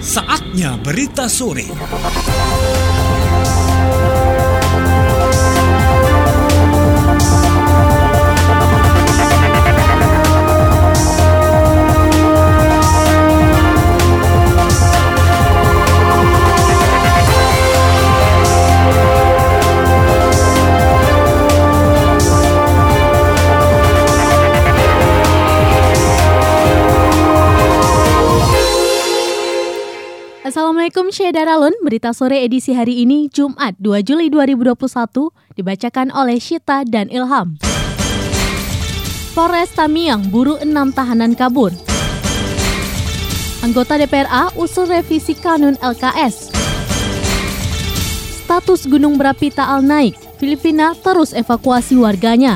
Saatnya berita sore. Assalamualaikum Syedaralun, berita sore edisi hari ini Jumat 2 Juli 2021 dibacakan oleh Syita dan Ilham. Polres Tamiang buru 6 tahanan kabur. Anggota DPRA usul revisi kanun LKS. Status gunung berapi Taal naik, Filipina terus evakuasi warganya.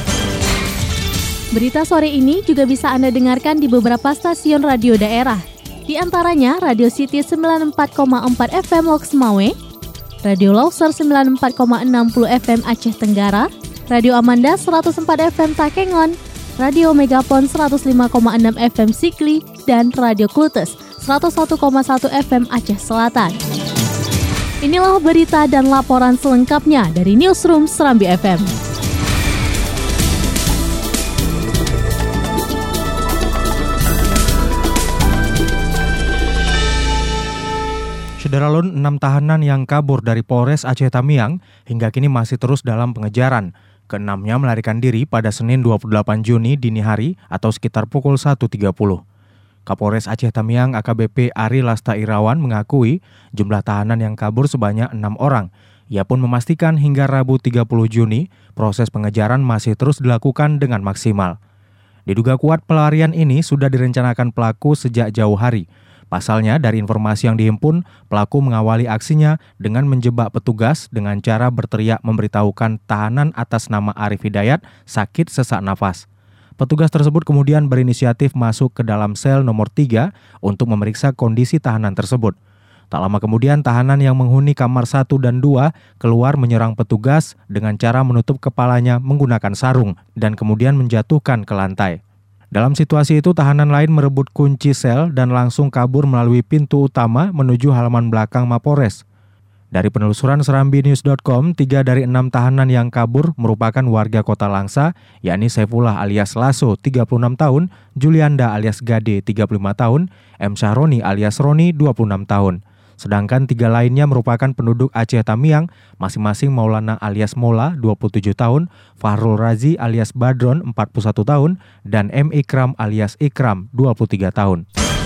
Berita sore ini juga bisa Anda dengarkan di beberapa stasiun radio daerah. Di antaranya Radio City 94,4 FM Loksmawe, Radio Lauser 94,60 FM Aceh Tenggara, Radio Amanda 104 FM Takengon, Radio Megapon 105,6 FM Sikli, dan Radio Klutes 101,1 FM Aceh Selatan. Inilah berita dan laporan selengkapnya dari Newsroom Serambi FM. Sederalun, 6 tahanan yang kabur dari Polres Aceh Tamiang hingga kini masih terus dalam pengejaran. Keenamnya melarikan diri pada Senin 28 Juni dini hari atau sekitar pukul 1.30. Kapolres Aceh Tamiang AKBP Ari Lasta Irawan mengakui jumlah tahanan yang kabur sebanyak 6 orang. Ia pun memastikan hingga Rabu 30 Juni proses pengejaran masih terus dilakukan dengan maksimal. Diduga kuat pelarian ini sudah direncanakan pelaku sejak jauh hari. Pasalnya, dari informasi yang dihimpun, pelaku mengawali aksinya dengan menjebak petugas dengan cara berteriak memberitahukan tahanan atas nama Arif Hidayat sakit sesak nafas. Petugas tersebut kemudian berinisiatif masuk ke dalam sel nomor 3 untuk memeriksa kondisi tahanan tersebut. Tak lama kemudian, tahanan yang menghuni kamar 1 dan 2 keluar menyerang petugas dengan cara menutup kepalanya menggunakan sarung dan kemudian menjatuhkan ke lantai. Dalam situasi itu, tahanan lain merebut kunci sel dan langsung kabur melalui pintu utama menuju halaman belakang Mapolres. Dari penelusuran serambinews.com, 3 dari 6 tahanan yang kabur merupakan warga Kota Langsa, yakni Saifullah alias Lasso, 36 tahun, Julianda alias Gade, 35 tahun, M. Syahroni alias Roni, 26 tahun. Sedangkan 3 lainnya merupakan penduduk Aceh Tamiang, masing-masing Maulana alias Mola, 27 tahun, Fahrul Razi alias Badron, 41 tahun, dan M. Ikram alias Ikram, 23 tahun.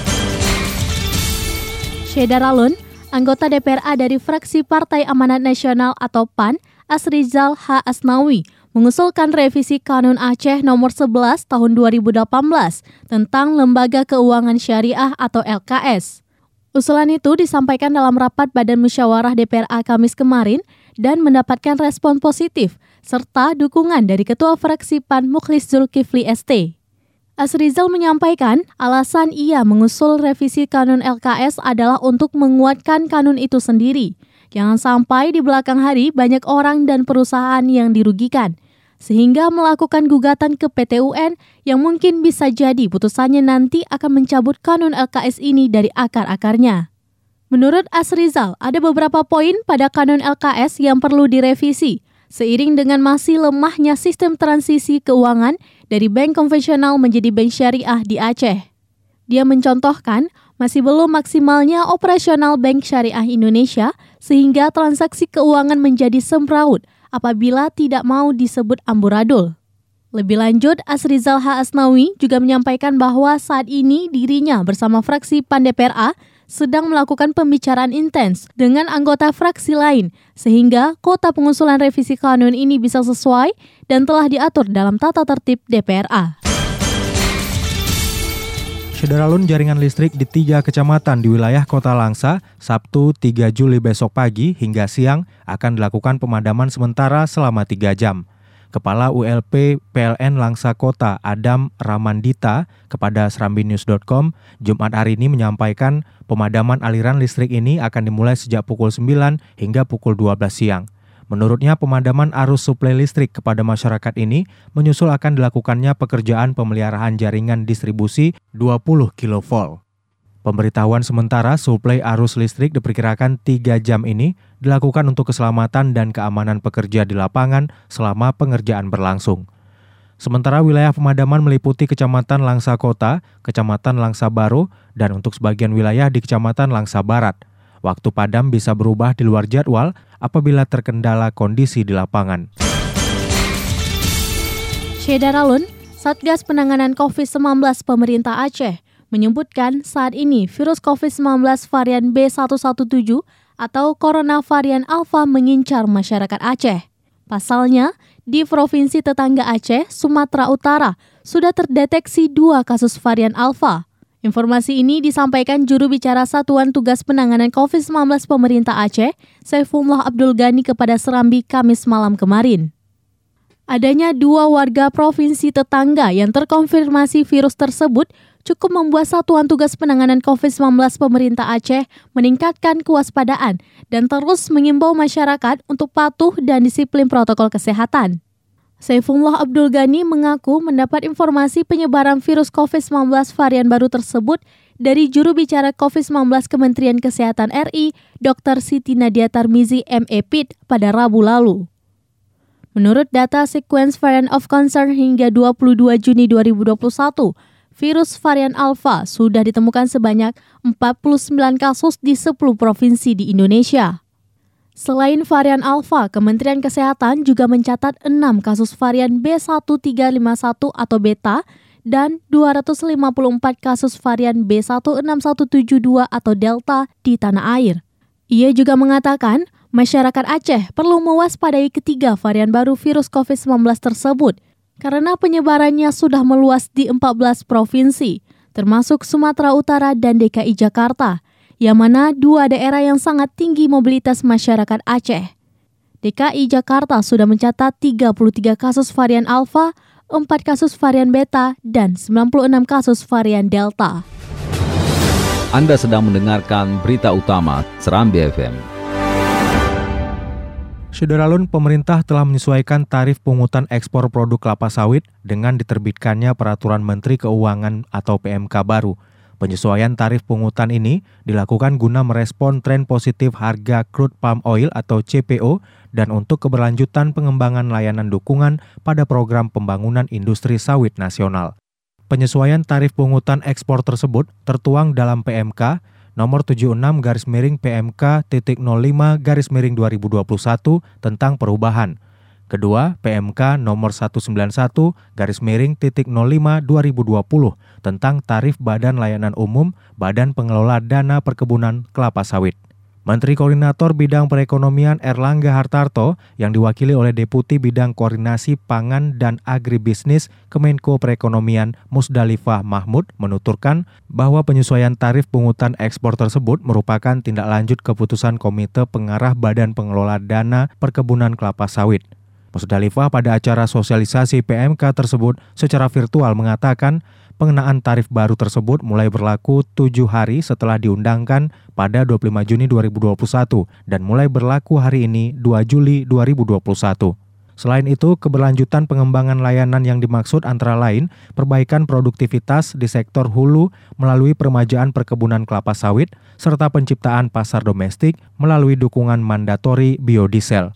Syedaralun, anggota DPRA dari fraksi Partai Amanat Nasional atau PAN, Asrizal H. Asnawi, mengusulkan revisi Kanun Aceh nomor 11 tahun 2018 tentang Lembaga Keuangan Syariah atau LKS. Usulan itu disampaikan dalam rapat Badan Musyawarah DPRA Kamis kemarin dan mendapatkan respon positif serta dukungan dari Ketua Fraksi PAN Mukhlis Zulkifli ST. Asrizal menyampaikan alasan ia mengusul revisi Kanun LKS adalah untuk menguatkan kanun itu sendiri. Jangan sampai di belakang hari banyak orang dan perusahaan yang dirugikan, sehingga melakukan gugatan ke PT UN yang mungkin bisa jadi putusannya nanti akan mencabut kanun LKS ini dari akar-akarnya. Menurut Asrizal, ada beberapa poin pada kanun LKS yang perlu direvisi, seiring dengan masih lemahnya sistem transisi keuangan dari bank konvensional menjadi bank syariah di Aceh. Dia mencontohkan, masih belum maksimalnya operasional bank syariah Indonesia sehingga transaksi keuangan menjadi semraut apabila tidak mau disebut amburadul. Lebih lanjut, Asrizal H. Asnawi juga menyampaikan bahwa saat ini dirinya bersama fraksi PAN DPRA sedang melakukan pembicaraan intens dengan anggota fraksi lain sehingga kota pengusulan revisi kanun ini bisa sesuai dan telah diatur dalam tata tertib DPRA. Sederalun, jaringan listrik di 3 kecamatan di wilayah Kota Langsa, Sabtu 3 Juli besok pagi hingga siang akan dilakukan pemadaman sementara selama 3 jam. Kepala ULP PLN Langsa Kota Adam Ramandita kepada serambinews.com Jumat hari ini menyampaikan pemadaman aliran listrik ini akan dimulai sejak pukul 9 hingga pukul 12 siang. Menurutnya, pemadaman arus suplai listrik kepada masyarakat ini menyusul akan dilakukannya pekerjaan pemeliharaan jaringan distribusi 20 kV. Pemberitahuan sementara suplai arus listrik diperkirakan 3 jam ini dilakukan untuk keselamatan dan keamanan pekerja di lapangan selama pengerjaan berlangsung. Sementara wilayah pemadaman meliputi Kecamatan Langsa Kota, Kecamatan Langsa Baru, dan untuk sebagian wilayah di Kecamatan Langsa Barat. Waktu padam bisa berubah di luar jadwal apabila terkendala kondisi di lapangan. Syedaralun, Satgas Penanganan COVID-19 Pemerintah Aceh menyebutkan saat ini virus COVID-19 varian B117 atau Corona varian Alpha mengincar masyarakat Aceh. Pasalnya, di Provinsi Tetangga Aceh, Sumatera Utara, sudah terdeteksi 2 kasus varian Alpha. Informasi ini disampaikan juru bicara Satuan Tugas Penanganan COVID-19 Pemerintah Aceh, Saifullah Abdul Ghani kepada Serambi Kamis malam kemarin. Adanya 2 warga provinsi tetangga yang terkonfirmasi virus tersebut cukup membuat Satuan Tugas Penanganan COVID-19 Pemerintah Aceh meningkatkan kewaspadaan dan terus mengimbau masyarakat untuk patuh dan disiplin protokol kesehatan. Saifullah Abdul Ghani mengaku mendapat informasi penyebaran virus COVID-19 varian baru tersebut dari juru bicara COVID-19 Kementerian Kesehatan RI, Dr. Siti Nadia Tarmizi MEPID pada Rabu lalu. Menurut data Sequence Variant of Concern hingga 22 Juni 2021, virus varian Alpha sudah ditemukan sebanyak 49 kasus di 10 provinsi di Indonesia. Selain varian Alpha, Kementerian Kesehatan juga mencatat 6 kasus varian B1351 atau Beta dan 254 kasus varian B16172 atau Delta di tanah air. Ia juga mengatakan, masyarakat Aceh perlu mewaspadai ketiga varian baru virus COVID-19 tersebut karena penyebarannya sudah meluas di 14 provinsi, termasuk Sumatera Utara dan DKI Jakarta, yang mana 2 daerah yang sangat tinggi mobilitas masyarakat Aceh. DKI Jakarta sudah mencatat 33 kasus varian Alpha, 4 kasus varian Beta, dan 96 kasus varian Delta. Anda sedang mendengarkan berita utama Serambi FM. Syedaralun, pemerintah telah menyesuaikan tarif pungutan ekspor produk kelapa sawit dengan diterbitkannya Peraturan Menteri Keuangan atau PMK baru. Penyesuaian tarif pungutan ini dilakukan guna merespon tren positif harga crude palm oil atau CPO dan untuk keberlanjutan pengembangan layanan dukungan pada program pembangunan industri sawit nasional. Penyesuaian tarif pungutan ekspor tersebut tertuang dalam PMK nomor 76/PMK.05/2021 tentang perubahan. Kedua, PMK nomor 191/05/2020 tentang tarif Badan Layanan Umum Badan Pengelola Dana Perkebunan Kelapa Sawit. Menteri Koordinator Bidang Perekonomian Erlangga Hartarto yang diwakili oleh Deputi Bidang Koordinasi Pangan dan Agribisnis Kemenko Perekonomian Musdalifah Mahmud menuturkan bahwa penyesuaian tarif pungutan ekspor tersebut merupakan tindak lanjut keputusan Komite Pengarah Badan Pengelola Dana Perkebunan Kelapa Sawit. Musdalifah pada acara sosialisasi PMK tersebut secara virtual mengatakan pengenaan tarif baru tersebut mulai berlaku 7 hari setelah diundangkan pada 25 Juni 2021 dan mulai berlaku hari ini 2 Juli 2021. Selain itu, keberlanjutan pengembangan layanan yang dimaksud antara lain perbaikan produktivitas di sektor hulu melalui peremajaan perkebunan kelapa sawit serta penciptaan pasar domestik melalui dukungan mandatori biodiesel.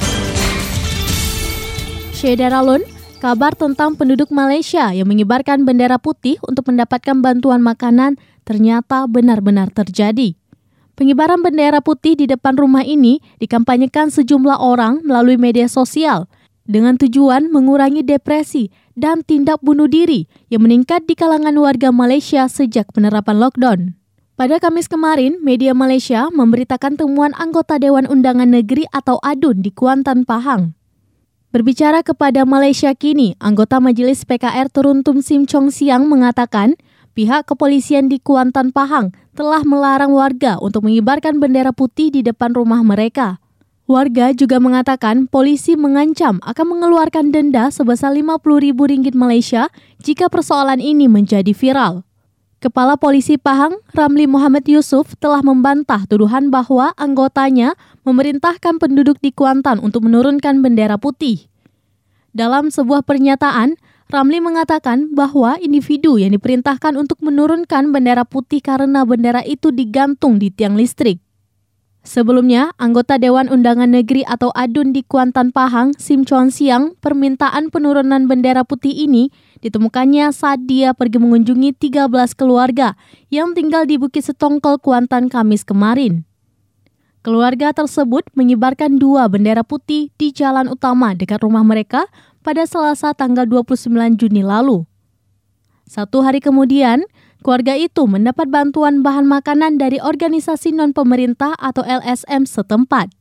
Syedaralun, kabar tentang penduduk Malaysia yang mengibarkan bendera putih untuk mendapatkan bantuan makanan ternyata benar-benar terjadi. Pengibaran bendera putih di depan rumah ini dikampanyekan sejumlah orang melalui media sosial dengan tujuan mengurangi depresi dan tindak bunuh diri yang meningkat di kalangan warga Malaysia sejak penerapan lockdown. Pada Kamis kemarin, media Malaysia memberitakan temuan anggota Dewan Undangan Negeri atau ADUN di Kuantan, Pahang. Berbicara kepada Malaysia Kini, anggota Majelis PKR Teruntum Sim Chong Siang mengatakan pihak kepolisian di Kuantan, Pahang telah melarang warga untuk mengibarkan bendera putih di depan rumah mereka. Warga juga mengatakan polisi mengancam akan mengeluarkan denda sebesar RM50.000 Malaysia jika persoalan ini menjadi viral. Kepala Polisi Pahang, Ramli Muhammad Yusuf, telah membantah tuduhan bahwa anggotanya memerintahkan penduduk di Kuantan untuk menurunkan bendera putih. Dalam sebuah pernyataan, Ramli mengatakan bahwa individu yang diperintahkan untuk menurunkan bendera putih karena bendera itu digantung di tiang listrik. Sebelumnya, anggota Dewan Undangan Negeri atau ADUN di Kuantan Pahang, Sim Chuan Siang, permintaan penurunan bendera putih ini ditemukannya saat dia pergi mengunjungi 13 keluarga yang tinggal di Bukit Setongkol, Kuantan, Kamis kemarin. Keluarga tersebut mengibarkan 2 bendera putih di jalan utama dekat rumah mereka pada Selasa tanggal 29 Juni lalu. 1 hari kemudian, keluarga itu mendapat bantuan bahan makanan dari organisasi non-pemerintah atau LSM setempat.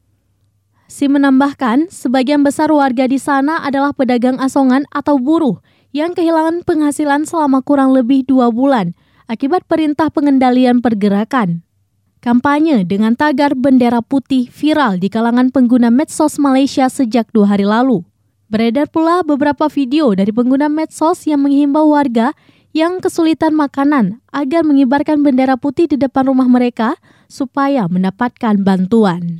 Sim menambahkan, sebagian besar warga di sana adalah pedagang asongan atau buruh yang kehilangan penghasilan selama kurang lebih 2 bulan akibat perintah pengendalian pergerakan. Kampanye dengan tagar bendera putih viral di kalangan pengguna medsos Malaysia sejak 2 hari lalu. Beredar pula beberapa video dari pengguna medsos yang menghimbau warga yang kesulitan makanan agar mengibarkan bendera putih di depan rumah mereka supaya mendapatkan bantuan.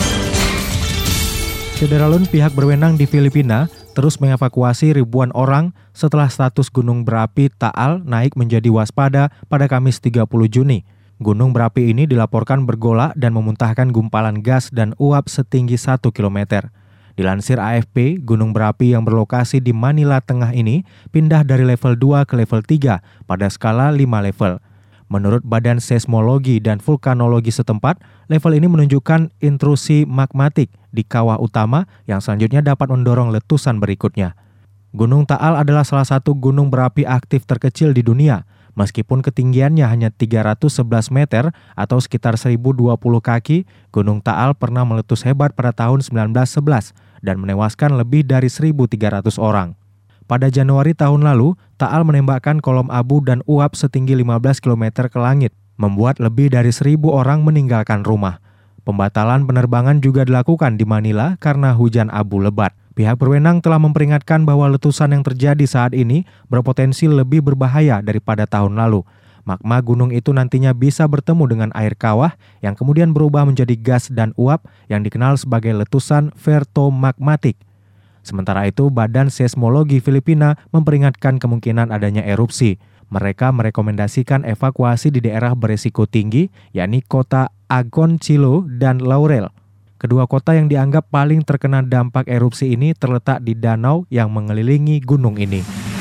Saudara-saudara, pihak berwenang di Filipina terus mengevakuasi ribuan orang setelah status gunung berapi Taal naik menjadi waspada pada Kamis 30 Juni. Gunung berapi ini dilaporkan bergolak dan memuntahkan gumpalan gas dan uap setinggi 1 km. Dilansir AFP, gunung berapi yang berlokasi di Manila Tengah ini pindah dari level 2 ke level 3 pada skala 5 level. Menurut Badan Seismologi dan Vulkanologi setempat, level ini menunjukkan intrusi magmatik di kawah utama yang selanjutnya dapat mendorong letusan berikutnya. Gunung Taal adalah salah satu gunung berapi aktif terkecil di dunia. Meskipun ketinggiannya hanya 311 meter atau sekitar 1020 kaki, Gunung Taal pernah meletus hebat pada tahun 1911 dan menewaskan lebih dari 1.300 orang. Pada Januari tahun lalu, Taal menembakkan kolom abu dan uap setinggi 15 km ke langit, membuat lebih dari 1.000 orang meninggalkan rumah. Pembatalan penerbangan juga dilakukan di Manila karena hujan abu lebat. Pihak berwenang telah memperingatkan bahwa letusan yang terjadi saat ini berpotensi lebih berbahaya daripada tahun lalu. Magma gunung itu nantinya bisa bertemu dengan air kawah yang kemudian berubah menjadi gas dan uap yang dikenal sebagai letusan vertomagmatik. Sementara itu, Badan Seismologi Filipina memperingatkan kemungkinan adanya erupsi. Mereka merekomendasikan evakuasi di daerah beresiko tinggi, yakni kota Agoncillo dan Laurel. Kedua kota yang dianggap paling terkena dampak erupsi ini terletak di danau yang mengelilingi gunung ini.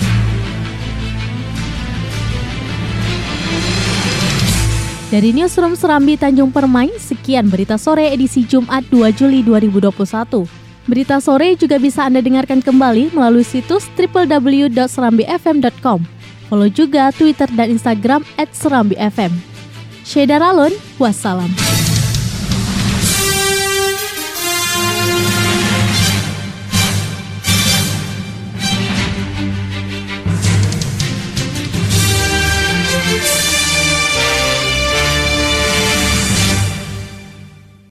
Dari Newsroom Serambi Tanjung Permai, sekian berita sore edisi Jumat 2 Juli 2021. Berita sore juga bisa Anda dengarkan kembali melalui situs www.serambifm.com. Follow juga Twitter dan Instagram @serambifm. Syeda Ralun, wassalam.